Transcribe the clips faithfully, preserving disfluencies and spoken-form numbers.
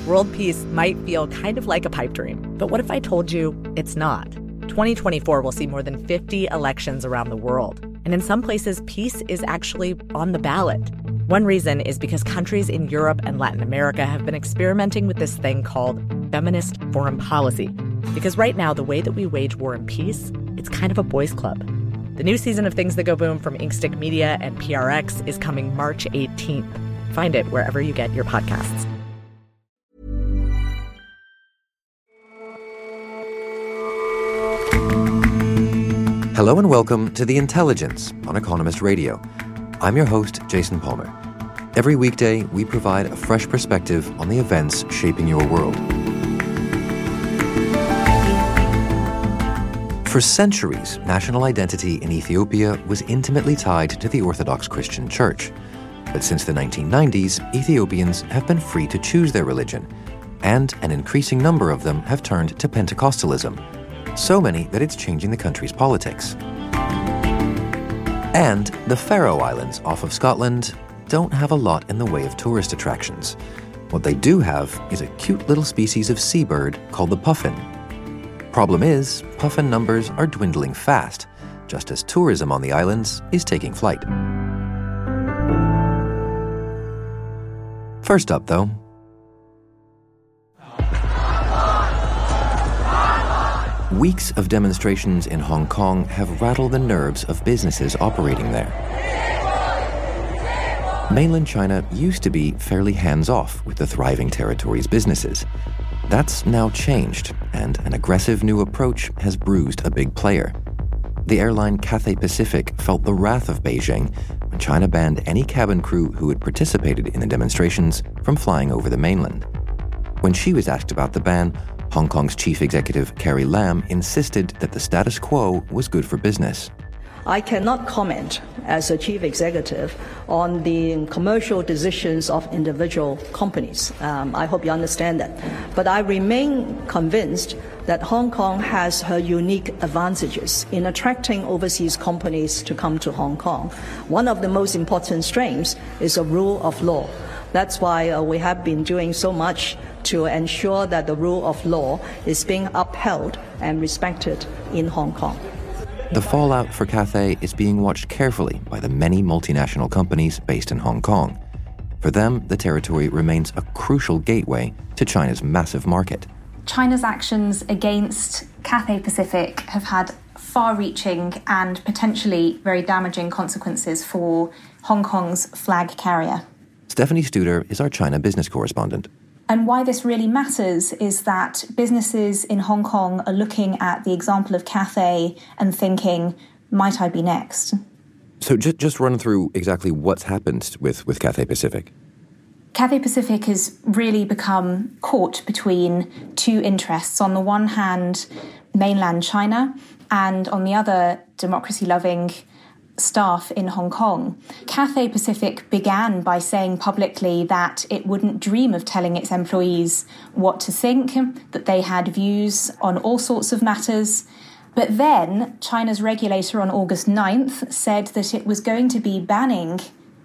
World peace might feel kind of like a pipe dream, but what if I told you it's not? twenty twenty-four will see more than fifty elections around the world, and in some places, peace is actually on the ballot. One reason is because countries in Europe and Latin America have been experimenting with this thing called feminist foreign policy. Because right now, the way that we wage war and peace, it's kind of a boys' club. The new season of Things That Go Boom from Inkstick Media and P R X is coming March eighteenth. Find it wherever you get your podcasts. Hello and welcome to The Intelligence on Economist Radio. I'm your host, Jason Palmer. Every weekday, we provide a fresh perspective on the events shaping your world. For centuries, national identity in Ethiopia was intimately tied to the Orthodox Christian Church. But since the nineteen nineties, Ethiopians have been free to choose their religion, and an increasing number of them have turned to Pentecostalism. So many that it's changing the country's politics. And the Faroe Islands off of Scotland don't have a lot in the way of tourist attractions. What they do have is a cute little species of seabird called the puffin. Problem is, puffin numbers are dwindling fast, just as tourism on the islands is taking flight. First up, though, weeks of demonstrations in Hong Kong have rattled the nerves of businesses operating there. Mainland China used to be fairly hands-off with the thriving territory's businesses. That's now changed, and an aggressive new approach has bruised a big player. The airline Cathay Pacific felt the wrath of Beijing when China banned any cabin crew who had participated in the demonstrations from flying over the mainland. When she was asked about the ban, Hong Kong's chief executive, Carrie Lam, insisted that the status quo was good for business. I cannot comment as a chief executive on the commercial decisions of individual companies. Um, I hope you understand that. But I remain convinced that Hong Kong has her unique advantages in attracting overseas companies to come to Hong Kong. One of the most important strengths is the rule of law. That's why uh, we have been doing so much to ensure that the rule of law is being upheld and respected in Hong Kong. The fallout for Cathay is being watched carefully by the many multinational companies based in Hong Kong. For them, the territory remains a crucial gateway to China's massive market. China's actions against Cathay Pacific have had far-reaching and potentially very damaging consequences for Hong Kong's flag carrier. Stephanie Studer is our China business correspondent. And why this really matters is that businesses in Hong Kong are looking at the example of Cathay and thinking, might I be next? So just, just run through exactly what's happened with, with Cathay Pacific. Cathay Pacific has really become caught between two interests. On the one hand, mainland China, and on the other, democracy-loving staff in Hong Kong. Cathay Pacific began by saying publicly that it wouldn't dream of telling its employees what to think, that they had views on all sorts of matters. But then China's regulator on August ninth said that it was going to be banning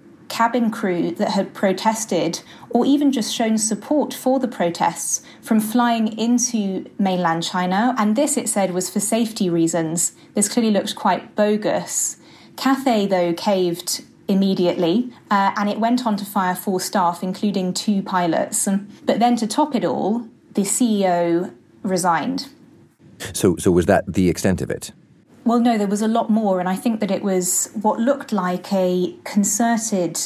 cabin crew that had protested or even just shown support for the protests from flying into mainland China. And this, it said, was for safety reasons. This clearly looked quite bogus. Cathay, though, caved immediately, uh, and it went on to fire four staff, including two pilots. But then to top it all, the C E O resigned. So, so was that the extent of it? Well, no, there was a lot more, and I think that it was what looked like a concerted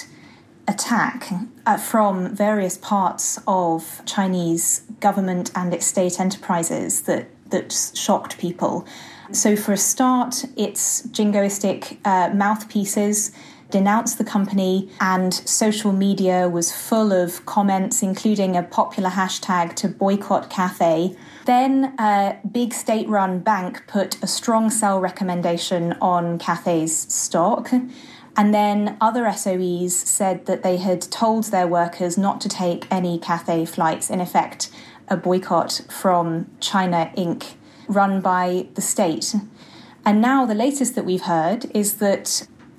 attack uh, from various parts of Chinese government and its state enterprises that, that shocked people. So for a start, its jingoistic uh, mouthpieces denounced the company, and social media was full of comments, including a popular hashtag to boycott Cathay. Then a big state-run bank put a strong sell recommendation on Cathay's stock. And then other S O Es said that they had told their workers not to take any Cathay flights, in effect, a boycott from China Incorporated, run by the state. And now the latest that we've heard is that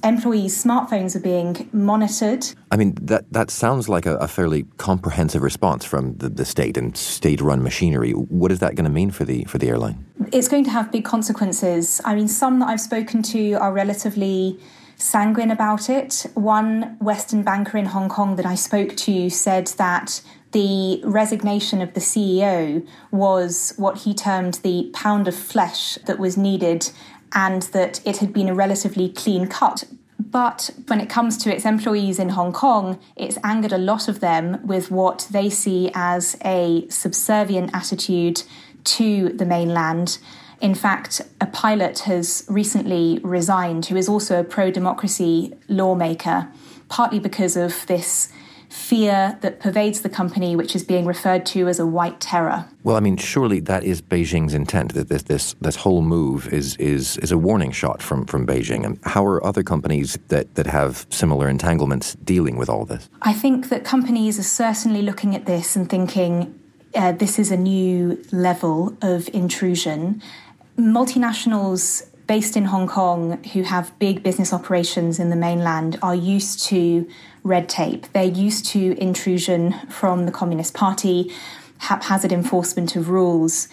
employees' smartphones are being monitored. I mean, that, that sounds like a, a fairly comprehensive response from the, the state and state-run machinery. What is that going to mean for the for the airline? It's going to have big consequences. I mean, some that I've spoken to are relatively sanguine about it. One Western banker in Hong Kong that I spoke to said that the resignation of the C E O was what he termed the pound of flesh that was needed, and that it had been a relatively clean cut. But when it comes to its employees in Hong Kong, it's angered a lot of them with what they see as a subservient attitude to the mainland. In fact, a pilot has recently resigned who is also a pro-democracy lawmaker, partly because of this fear that pervades the company, which is being referred to as a white terror. Well, I mean, surely that is Beijing's intent, that this this, this whole move is, is is a warning shot from, from Beijing. And how are other companies that, that have similar entanglements dealing with all this? I think that companies are certainly looking at this and thinking uh, this is a new level of intrusion. Multinationals based in Hong Kong who have big business operations in the mainland are used to red tape. They're used to intrusion from the Communist Party, haphazard enforcement of rules.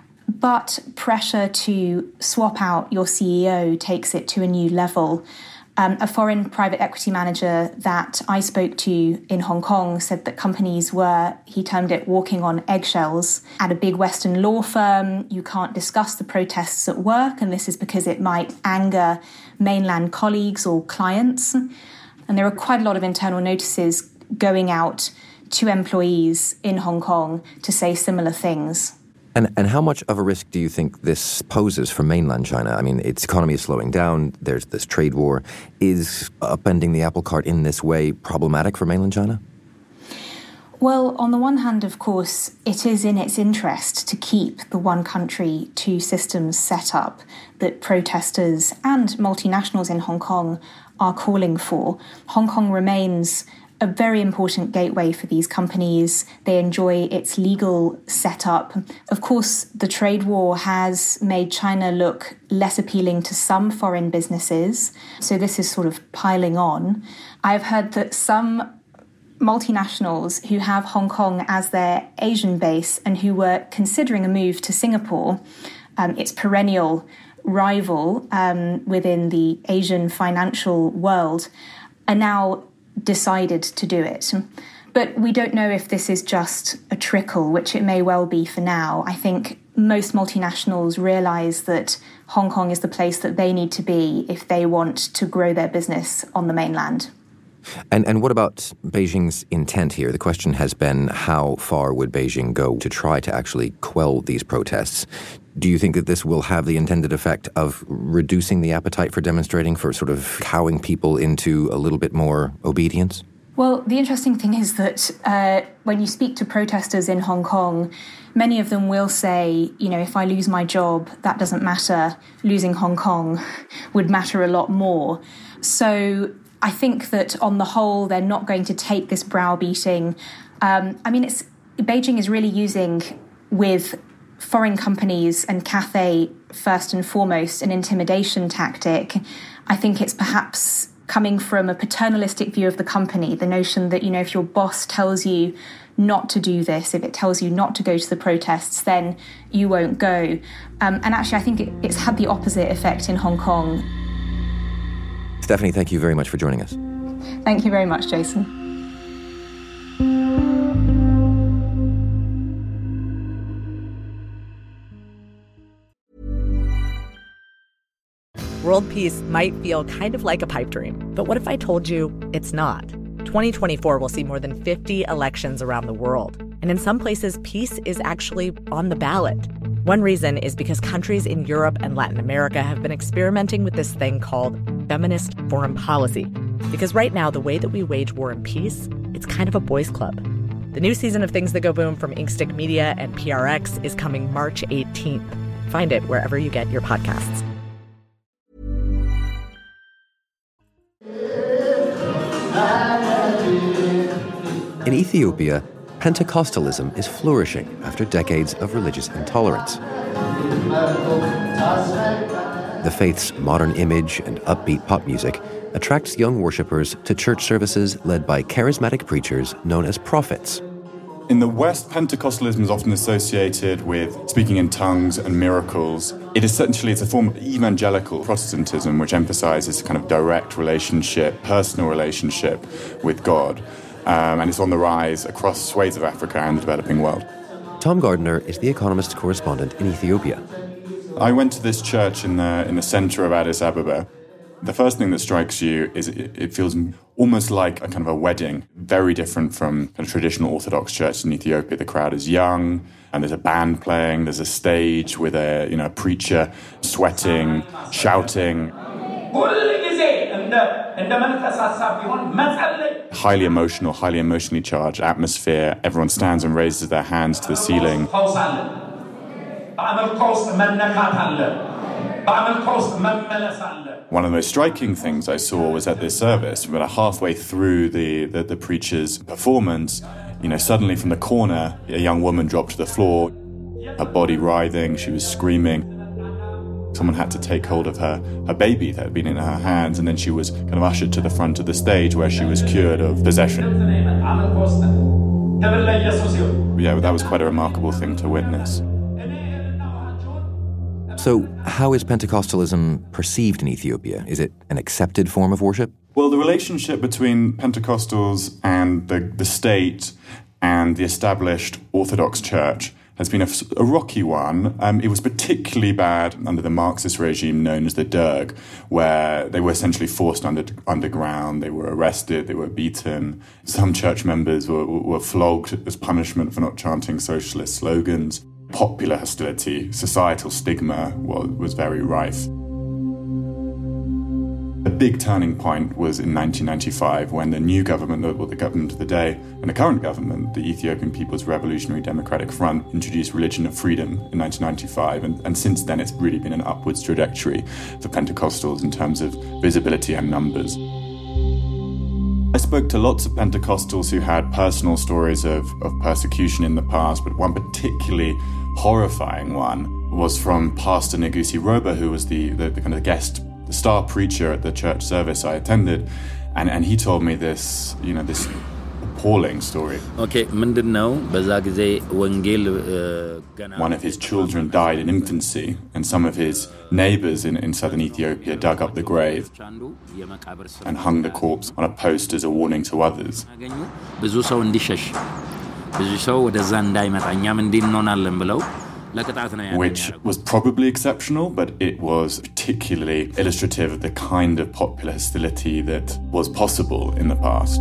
But pressure to swap out your C E O takes it to a new level. Um, a foreign private equity manager that I spoke to in Hong Kong said that companies were, he termed it, walking on eggshells. At a big Western law firm, you can't discuss the protests at work, and this is because it might anger mainland colleagues or clients. And there are quite a lot of internal notices going out to employees in Hong Kong to say similar things. And and how much of a risk do you think this poses for mainland China? I mean, its economy is slowing down. There's this trade war. Is upending the apple cart in this way problematic for mainland China? Well, on the one hand, of course, it is in its interest to keep the one country, two systems set up that protesters and multinationals in Hong Kong are calling for. Hong Kong remains a very important gateway for these companies. They enjoy its legal setup. Of course, the trade war has made China look less appealing to some foreign businesses, so this is sort of piling on. I've heard that some multinationals who have Hong Kong as their Asian base and who were considering a move to Singapore, um, its perennial rival um, within the Asian financial world, are now decided to do it. But we don't know if this is just a trickle, which it may well be for now. I think most multinationals realise that Hong Kong is the place that they need to be if they want to grow their business on the mainland. And and what about Beijing's intent here? The question has been, how far would Beijing go to try to actually quell these protests? Do you think that this will have the intended effect of reducing the appetite for demonstrating, for sort of cowing people into a little bit more obedience? Well, the interesting thing is that uh, when you speak to protesters in Hong Kong, many of them will say, you know, if I lose my job, that doesn't matter. Losing Hong Kong would matter a lot more. So I think that on the whole, they're not going to take this browbeating. Um, I mean, it's Beijing is really using, with foreign companies and Cathay first and foremost, an intimidation tactic. I think it's perhaps coming from a paternalistic view of the company, the notion that, you know, if your boss tells you not to do this, if it tells you not to go to the protests, then you won't go. Um, and actually, I think it, it's had the opposite effect in Hong Kong. Stephanie, thank you very much for joining us. Thank you very much, Jason. World peace might feel kind of like a pipe dream, but what if I told you it's not? twenty twenty-four will see more than fifty elections around the world, and in some places, peace is actually on the ballot. One reason is because countries in Europe and Latin America have been experimenting with this thing called feminist foreign policy. Because right now, the way that we wage war and peace, it's kind of a boys' club. The new season of Things That Go Boom from Inkstick Media and P R X is coming March eighteenth. Find it wherever you get your podcasts. In Ethiopia, Pentecostalism is flourishing after decades of religious intolerance. The faith's modern image and upbeat pop music attracts young worshippers to church services led by charismatic preachers known as prophets. In the West, Pentecostalism is often associated with speaking in tongues and miracles. It essentially is a form of evangelical Protestantism, which emphasizes a kind of direct relationship, personal relationship with God. Um, and it's on the rise across swathes of Africa and the developing world. Tom Gardner is The Economist correspondent in Ethiopia. I went to this church in the in the center of Addis Ababa. The first thing that strikes you is it, it feels almost like a kind of a wedding, very different from a traditional Orthodox church in Ethiopia. The crowd is young, and there's a band playing, there's a stage with a, you know, a preacher sweating, shouting. Highly emotional, highly emotionally charged atmosphere. Everyone stands and raises their hands to the ceiling. One of the most striking things I saw was at this service, about halfway through the, the, the preacher's performance, you know, suddenly from the corner, a young woman dropped to the floor, her body writhing, she was screaming. Someone had to take hold of her, her baby that had been in her hands, and then she was kind of ushered to the front of the stage where she was cured of possession. Yeah, that was quite a remarkable thing to witness. So, how is Pentecostalism perceived in Ethiopia? Is it an accepted form of worship? Well, the relationship between Pentecostals and the, the state and the established Orthodox Church has been a, a rocky one. Um, it was particularly bad under the Marxist regime known as the Derg, where they were essentially forced under, underground. They were arrested, they were beaten. Some church members were, were flogged as punishment for not chanting socialist slogans. Popular hostility, societal stigma was, was very rife. A big turning point was in nineteen ninety-five when the new government, or the government of the day, and the current government, the Ethiopian People's Revolutionary Democratic Front, introduced religion of freedom in nineteen ninety-five. And, and since then, it's really been an upwards trajectory for Pentecostals in terms of visibility and numbers. I spoke to lots of Pentecostals who had personal stories of, of persecution in the past, but one particularly horrifying one was from Pastor Negusi Roba, who was the, the, the kind of guest, the star preacher at the church service I attended, and, and he told me this, you know, this appalling story. Okay, One of his children died in infancy, and some of his neighbors in, in southern Ethiopia dug up the grave and hung the corpse on a post as a warning to others. Which was probably exceptional, but it was particularly illustrative of the kind of popular hostility that was possible in the past.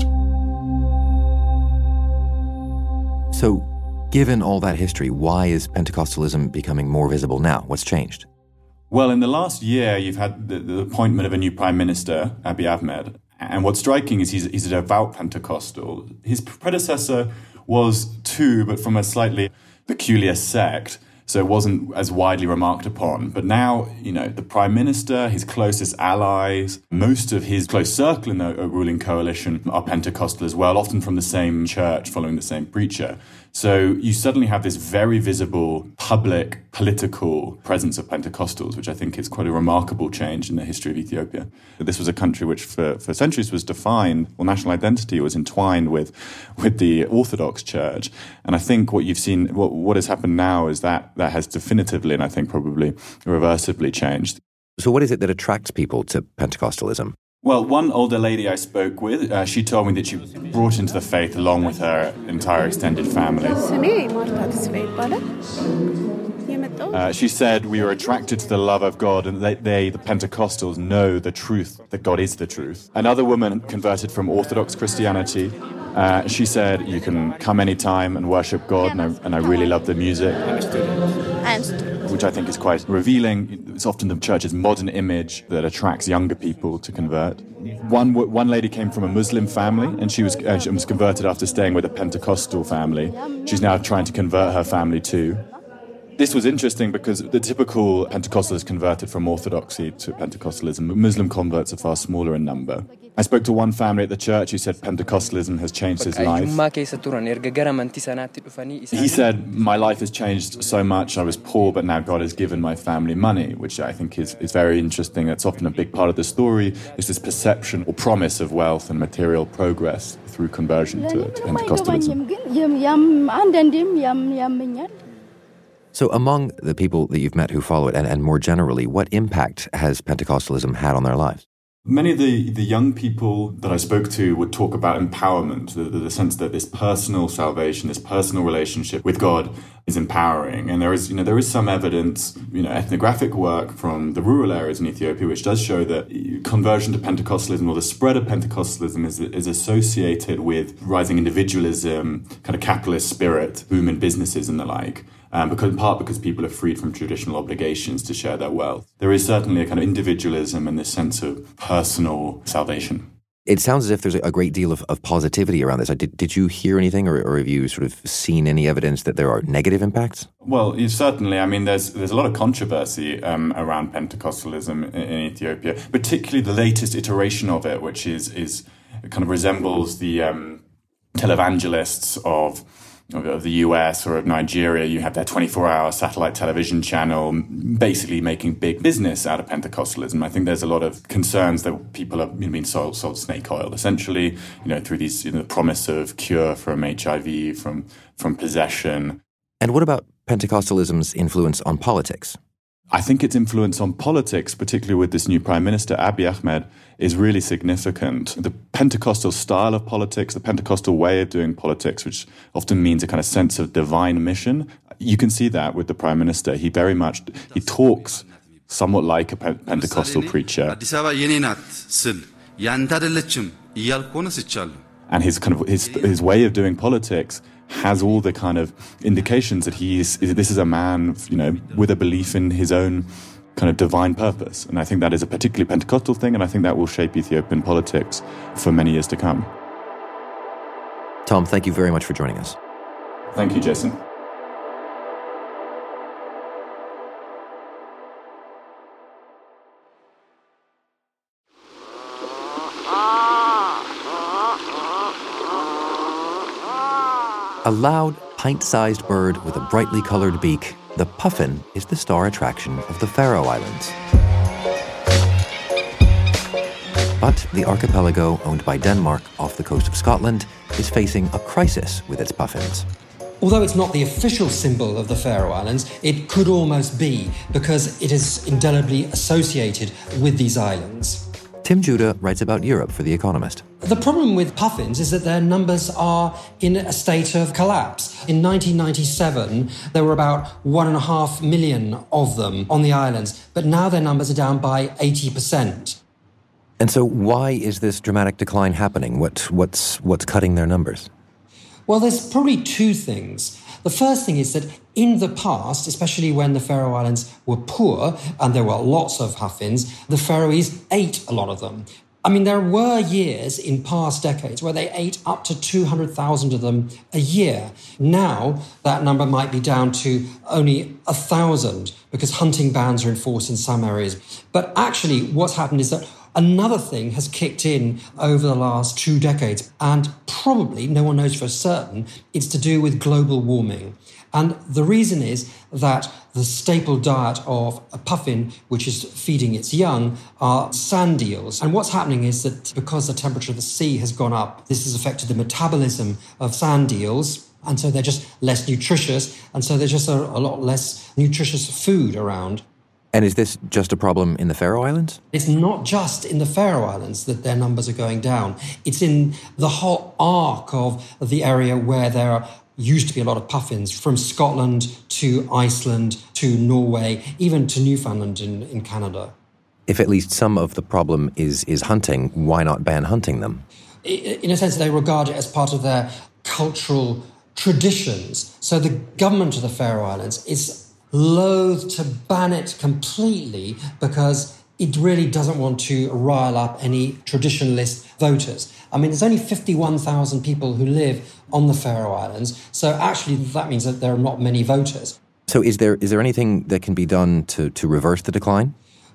So, given all that history, why is Pentecostalism becoming more visible now? What's changed? Well, in the last year, you've had the, the appointment of a new Prime Minister, Abiy Ahmed, and what's striking is he's, he's a devout Pentecostal. His predecessor was too, but from a slightly peculiar sect, so it wasn't as widely remarked upon. But now, you know, the Prime Minister, his closest allies, most of his close circle in the ruling coalition are Pentecostal as well, often from the same church, following the same preacher. So you suddenly have this very visible public political presence of Pentecostals, which I think is quite a remarkable change in the history of Ethiopia. This was a country which for, for centuries was defined, well, national identity was entwined with, with the Orthodox Church. And I think what you've seen, what, what has happened now is that that has definitively, and I think probably irreversibly changed. So what is it that attracts people to Pentecostalism? Well, one older lady I spoke with, uh, she told me that she was brought into the faith along with her entire extended family. Uh, she said, we were attracted to the love of God, and they, they, the Pentecostals, know the truth, that God is the truth. Another woman converted from Orthodox Christianity. Uh, she said, you can come anytime and worship God, and I, and I really love the music. I understood. Which I think is quite revealing. It's often the church's modern image that attracts younger people to convert. One one lady came from a Muslim family, and she was, uh, she was converted after staying with a Pentecostal family. She's now trying to convert her family too. This was interesting because the typical Pentecostal is converted from Orthodoxy to Pentecostalism. Muslim converts are far smaller in number. I spoke to one family at the church who said Pentecostalism has changed his life. He said, my life has changed so much, I was poor, but now God has given my family money, which I think is, is very interesting. That's often a big part of the story, is this perception or promise of wealth and material progress through conversion to, to Pentecostalism. So among the people that you've met who follow it, and, and more generally, what impact has Pentecostalism had on their lives? Many of the, the young people that I spoke to would talk about empowerment, the, the sense that this personal salvation, this personal relationship with God is empowering. And there is, you know, there is some evidence, you know, ethnographic work from the rural areas in Ethiopia, which does show that conversion to Pentecostalism or the spread of Pentecostalism is, is associated with rising individualism, kind of capitalist spirit, boom in businesses and the like. Um, because, in part because people are freed from traditional obligations to share their wealth. There is certainly a kind of individualism and this sense of personal salvation. It sounds as if there's a great deal of, of positivity around this. Did, did you hear anything, or, or have you sort of seen any evidence that there are negative impacts? Well, certainly. I mean, there's there's a lot of controversy um, around Pentecostalism in, in Ethiopia, particularly the latest iteration of it, which is is kind of resembles the um, televangelists of of the U S or of Nigeria. You have their twenty-four hour satellite television channel basically making big business out of Pentecostalism. I think there's a lot of concerns that people are being sold, sold snake oil, essentially, you know, through these, you know, the promise of cure from H I V, from, from possession. And what about Pentecostalism's influence on politics? I think its influence on politics, particularly with this new Prime Minister, Abiy Ahmed, is really significant. The Pentecostal style of politics, the Pentecostal way of doing politics, which often means a kind of sense of divine mission, you can see that with the Prime Minister. He very much, he talks somewhat like a Pentecostal preacher. And his kind of his his way of doing politics has all the kind of indications that he is, this is a man, you know, with a belief in his own kind of divine purpose. And I think that is a particularly Pentecostal thing, and I think that will shape Ethiopian politics for many years to come. Tom, thank you very much for joining us. Thank you, Jason. A loud, pint-sized bird with a brightly colored beak, the puffin is the star attraction of the Faroe Islands. But the archipelago, owned by Denmark off the coast of Scotland, is facing a crisis with its puffins. Although it's not the official symbol of the Faroe Islands, it could almost be, because it is indelibly associated with these islands. Tim Judah writes about Europe for The Economist. The problem with puffins is that their numbers are in a state of collapse. In nineteen ninety-seven, there were about one and a half million of them on the islands, but now their numbers are down by eighty percent. And so why is this dramatic decline happening? What, what's, what's cutting their numbers? Well, there's probably two things. The first thing is that in the past, especially when the Faroe Islands were poor and there were lots of puffins, the Faroese ate a lot of them. I mean, there were years in past decades where they ate up to two hundred thousand of them a year. Now, that number might be down to only one thousand because hunting bans are enforced in some areas. But actually, what's happened is that another thing has kicked in over the last two decades, and probably, no one knows for certain, it's to do with global warming. And the reason is that the staple diet of a puffin, which is feeding its young, are sand eels. And what's happening is that because the temperature of the sea has gone up, this has affected the metabolism of sand eels, and so they're just less nutritious, and so there's just a, a lot less nutritious food around. And is this just a problem in the Faroe Islands? It's not just in the Faroe Islands that their numbers are going down. It's in the whole arc of the area where there are, used to be a lot of puffins, from Scotland to Iceland to Norway, even to Newfoundland in, in Canada. If at least some of the problem is, is hunting, why not ban hunting them? In a sense, they regard it as part of their cultural traditions. So the government of the Faroe Islands is loath to ban it completely because it really doesn't want to rile up any traditionalist voters. I mean, there's only fifty-one thousand people who live on the Faroe Islands, so actually that means that there are not many voters. So is there is there anything that can be done to, to reverse the decline?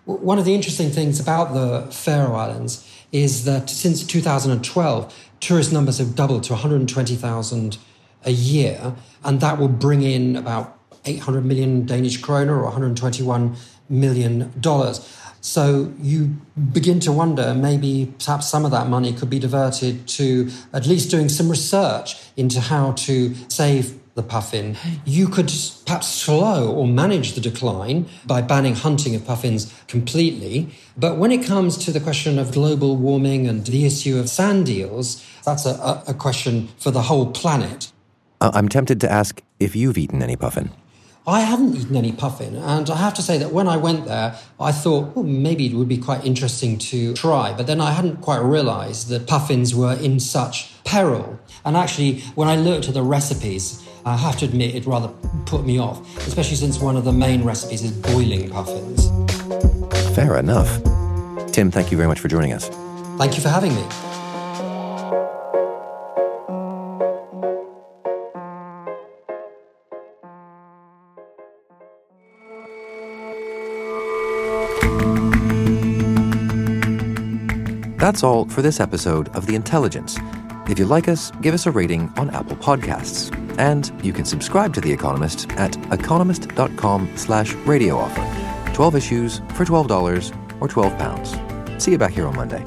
One of the interesting things about the Faroe Islands is that since two thousand twelve, tourist numbers have doubled to one hundred twenty thousand a year, and that will bring in about eight hundred million Danish kroner or one hundred twenty-one million dollars. So you begin to wonder, maybe perhaps some of that money could be diverted to at least doing some research into how to save the puffin. You could perhaps slow or manage the decline by banning hunting of puffins completely. But when it comes to the question of global warming and the issue of sand eels, that's a, a question for the whole planet. I'm tempted to ask if you've eaten any puffin. I haven't eaten any puffin, and I have to say that when I went there, I thought, well, maybe it would be quite interesting to try. But then I hadn't quite realised that puffins were in such peril. And actually, when I looked at the recipes, I have to admit it rather put me off, especially since one of the main recipes is boiling puffins. Fair enough. Tim, thank you very much for joining us. Thank you for having me. That's all for this episode of The Intelligence. If you like us, give us a rating on Apple Podcasts. And you can subscribe to The Economist at economist.com slash radio offer. twelve issues for twelve dollars or twelve pounds. See you back here on Monday.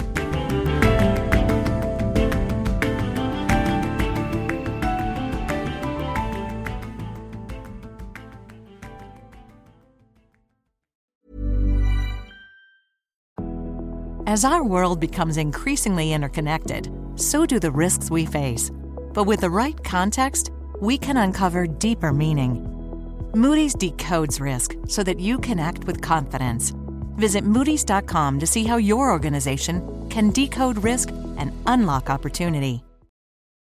As our world becomes increasingly interconnected, so do the risks we face. But with the right context, we can uncover deeper meaning. Moody's decodes risk so that you can act with confidence. Visit Moody's dot com to see how your organization can decode risk and unlock opportunity.